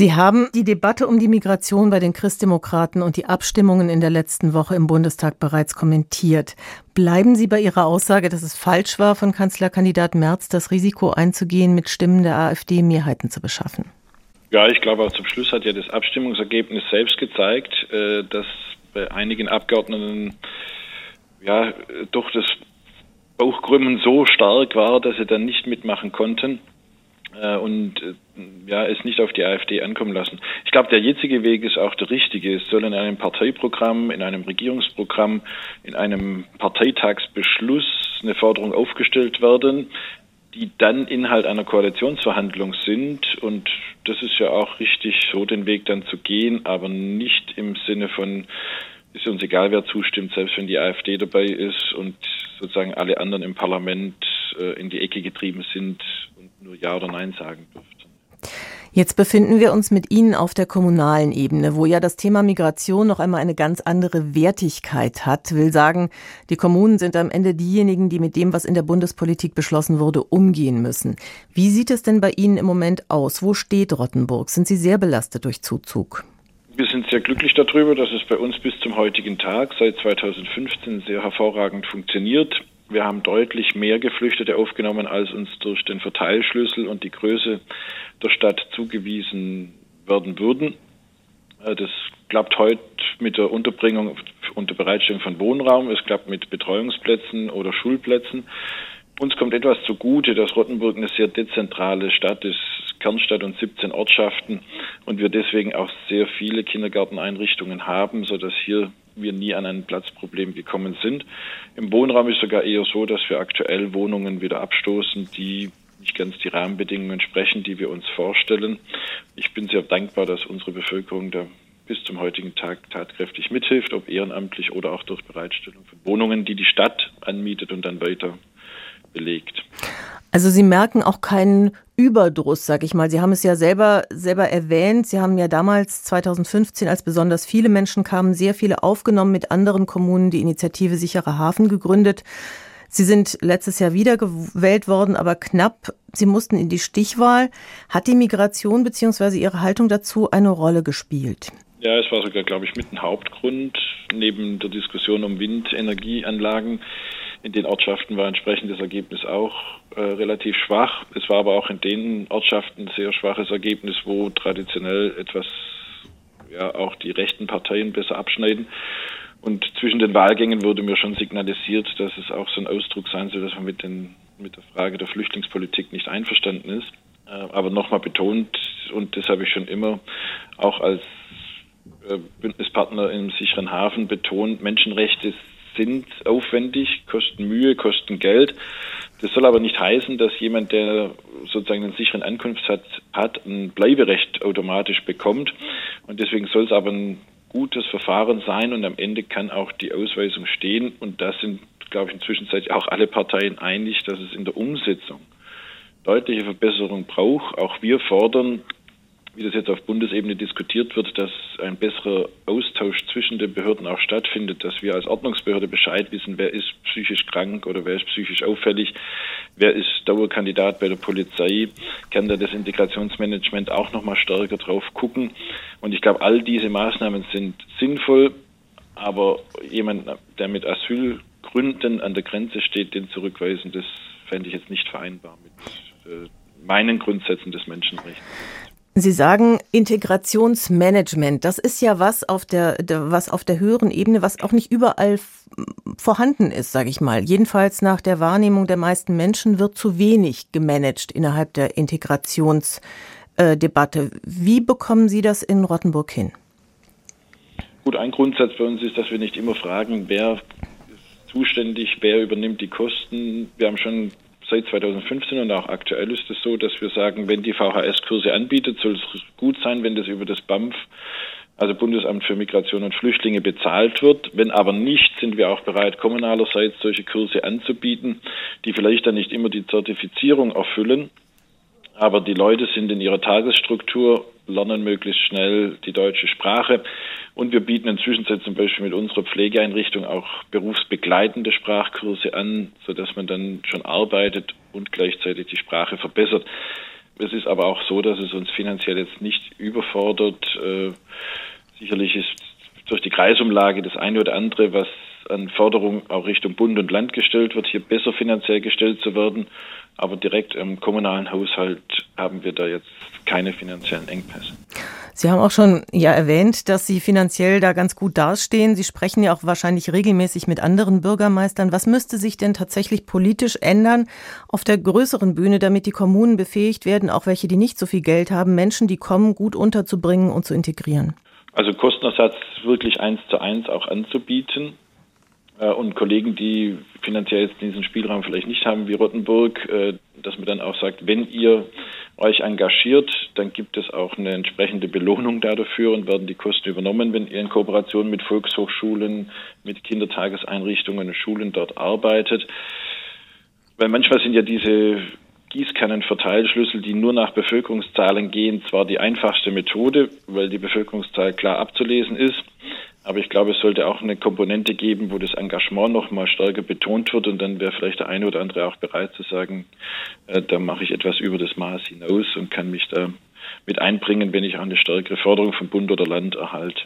Sie haben die Debatte um die Migration bei den Christdemokraten und die Abstimmungen in der letzten Woche im Bundestag bereits kommentiert. Bleiben Sie bei Ihrer Aussage, dass es falsch war, von Kanzlerkandidat Merz das Risiko einzugehen, mit Stimmen der AfD Mehrheiten zu beschaffen? Ja, ich glaube, auch zum Schluss hat ja das Abstimmungsergebnis selbst gezeigt, dass bei einigen Abgeordneten doch das Bauchkrümmen so stark war, dass sie dann nicht mitmachen konnten und es nicht auf die AfD ankommen lassen. Ich glaube, der jetzige Weg ist auch der richtige. Es soll in einem Parteiprogramm, in einem Regierungsprogramm, in einem Parteitagsbeschluss eine Forderung aufgestellt werden, die dann Inhalt einer Koalitionsverhandlung sind. Und das ist ja auch richtig, so den Weg dann zu gehen, aber nicht im Sinne von, ist uns egal, wer zustimmt, selbst wenn die AfD dabei ist und sozusagen alle anderen im Parlament in die Ecke getrieben sind und nur Ja oder Nein sagen dürften. Jetzt befinden wir uns mit Ihnen auf der kommunalen Ebene, wo ja das Thema Migration noch einmal eine ganz andere Wertigkeit hat. Will sagen, die Kommunen sind am Ende diejenigen, die mit dem, was in der Bundespolitik beschlossen wurde, umgehen müssen. Wie sieht es denn bei Ihnen im Moment aus? Wo steht Rottenburg? Sind Sie sehr belastet durch Zuzug? Wir sind sehr glücklich darüber, dass es bei uns bis zum heutigen Tag, seit 2015, sehr hervorragend funktioniert. Wir haben deutlich mehr Geflüchtete aufgenommen, als uns durch den Verteilschlüssel und die Größe der Stadt zugewiesen werden würden. Das klappt heute mit der Unterbringung und der Bereitstellung von Wohnraum. Es klappt mit Betreuungsplätzen oder Schulplätzen. Uns kommt etwas zugute, dass Rottenburg eine sehr dezentrale Stadt ist, Kernstadt und 17 Ortschaften, und wir deswegen auch sehr viele Kindergarteneinrichtungen haben, sodass hier wir nie an ein Platzproblem gekommen sind. Im Wohnraum ist sogar eher so, dass wir aktuell Wohnungen wieder abstoßen, die nicht ganz die Rahmenbedingungen entsprechen, die wir uns vorstellen. Ich bin sehr dankbar, dass unsere Bevölkerung da bis zum heutigen Tag tatkräftig mithilft, ob ehrenamtlich oder auch durch Bereitstellung von Wohnungen, die die Stadt anmietet und dann weiter belegt. Also Sie merken auch keinen Überdruss, sag ich mal. Sie haben es ja selber erwähnt. Sie haben ja damals 2015, als besonders viele Menschen kamen, sehr viele aufgenommen, mit anderen Kommunen die Initiative Sicherer Hafen gegründet. Sie sind letztes Jahr wiedergewählt worden, aber knapp. Sie mussten in die Stichwahl. Hat die Migration bzw. Ihre Haltung dazu eine Rolle gespielt? Ja, es war sogar, glaube ich, mit ein Hauptgrund. Neben der Diskussion um Windenergieanlagen in den Ortschaften war entsprechend das Ergebnis auch relativ schwach. Es war aber auch in den Ortschaften ein sehr schwaches Ergebnis, wo traditionell etwas auch die rechten Parteien besser abschneiden. Und zwischen den Wahlgängen wurde mir schon signalisiert, dass es auch so ein Ausdruck sein soll, dass man mit der Frage der Flüchtlingspolitik nicht einverstanden ist. Aber nochmal betont, und das habe ich schon immer auch als Bündnispartner im sicheren Hafen betont, Menschenrechte sind aufwendig, kosten Mühe, kosten Geld. Das soll aber nicht heißen, dass jemand, der sozusagen einen sicheren Ankunftssitz hat, ein Bleiberecht automatisch bekommt. Und deswegen soll es aber ein gutes Verfahren sein und am Ende kann auch die Ausweisung stehen. Und da sind, glaube ich, inzwischen auch alle Parteien einig, dass es in der Umsetzung deutliche Verbesserung braucht. Auch wir fordern, wie das jetzt auf Bundesebene diskutiert wird, dass ein besserer Austausch zwischen den Behörden auch stattfindet, dass wir als Ordnungsbehörde Bescheid wissen, wer ist psychisch krank oder wer ist psychisch auffällig, wer ist Dauerkandidat bei der Polizei, kann da das Integrationsmanagement auch nochmal stärker drauf gucken. Und ich glaube, all diese Maßnahmen sind sinnvoll, aber jemand, der mit Asylgründen an der Grenze steht, den zurückweisen, das fände ich jetzt nicht vereinbar mit meinen Grundsätzen des Menschenrechts. Sie sagen Integrationsmanagement. Das ist ja was auf der höheren Ebene, was auch nicht überall vorhanden ist, sage ich mal. Jedenfalls nach der Wahrnehmung der meisten Menschen wird zu wenig gemanagt innerhalb der Integrationsdebatte. Wie bekommen Sie das in Rottenburg hin? Gut, ein Grundsatz bei uns ist, dass wir nicht immer fragen, wer ist zuständig, wer übernimmt die Kosten. Wir haben schon seit 2015 und auch aktuell ist es so, dass wir sagen, wenn die VHS-Kurse anbietet, soll es gut sein, wenn das über das BAMF, also Bundesamt für Migration und Flüchtlinge, bezahlt wird. Wenn aber nicht, sind wir auch bereit, kommunalerseits solche Kurse anzubieten, die vielleicht dann nicht immer die Zertifizierung erfüllen. Aber die Leute sind in ihrer Tagesstruktur, lernen möglichst schnell die deutsche Sprache. Und wir bieten inzwischen zum Beispiel mit unserer Pflegeeinrichtung auch berufsbegleitende Sprachkurse an, sodass man dann schon arbeitet und gleichzeitig die Sprache verbessert. Es ist aber auch so, dass es uns finanziell jetzt nicht überfordert. Sicherlich ist durch die Kreisumlage das eine oder andere, was an Förderung auch Richtung Bund und Land gestellt wird, hier besser finanziell gestellt zu werden. Aber direkt im kommunalen Haushalt haben wir da jetzt keine finanziellen Engpässe. Sie haben auch schon erwähnt, dass Sie finanziell da ganz gut dastehen. Sie sprechen ja auch wahrscheinlich regelmäßig mit anderen Bürgermeistern. Was müsste sich denn tatsächlich politisch ändern auf der größeren Bühne, damit die Kommunen befähigt werden, auch welche, die nicht so viel Geld haben, Menschen, die kommen, gut unterzubringen und zu integrieren? Also Kostenersatz wirklich 1:1 auch anzubieten. Und Kollegen, die finanziell jetzt diesen Spielraum vielleicht nicht haben wie Rottenburg, dass man dann auch sagt, wenn ihr euch engagiert, dann gibt es auch eine entsprechende Belohnung dafür und werden die Kosten übernommen, wenn ihr in Kooperation mit Volkshochschulen, mit Kindertageseinrichtungen und Schulen dort arbeitet. Weil manchmal sind ja diese Gießkannenverteilschlüssel, die nur nach Bevölkerungszahlen gehen, zwar die einfachste Methode, weil die Bevölkerungszahl klar abzulesen ist, aber ich glaube, es sollte auch eine Komponente geben, wo das Engagement noch mal stärker betont wird und dann wäre vielleicht der eine oder andere auch bereit zu sagen, da mache ich etwas über das Maß hinaus und kann mich da mit einbringen, wenn ich auch eine stärkere Förderung von Bund oder Land erhalte.